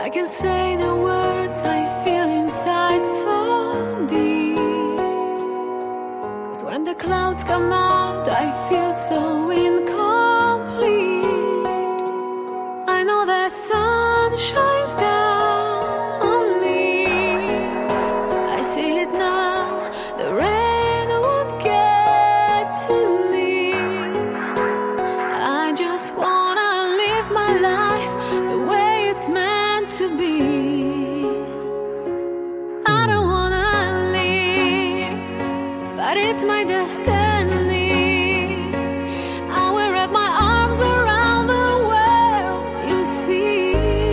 I can say the words I feel inside so deep. 'Cause when the clouds come out, I feel so incomplete. I know the sun shines down on me. I see it now, the rain won't get to me. I just wanna live my life the way it's meant to be. I don't wanna live, but it's my destiny. I will wrap my arms around the world. You see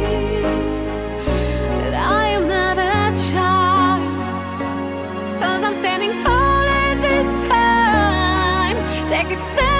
that I am not a child, 'cause I'm standing tall at this time. Take it step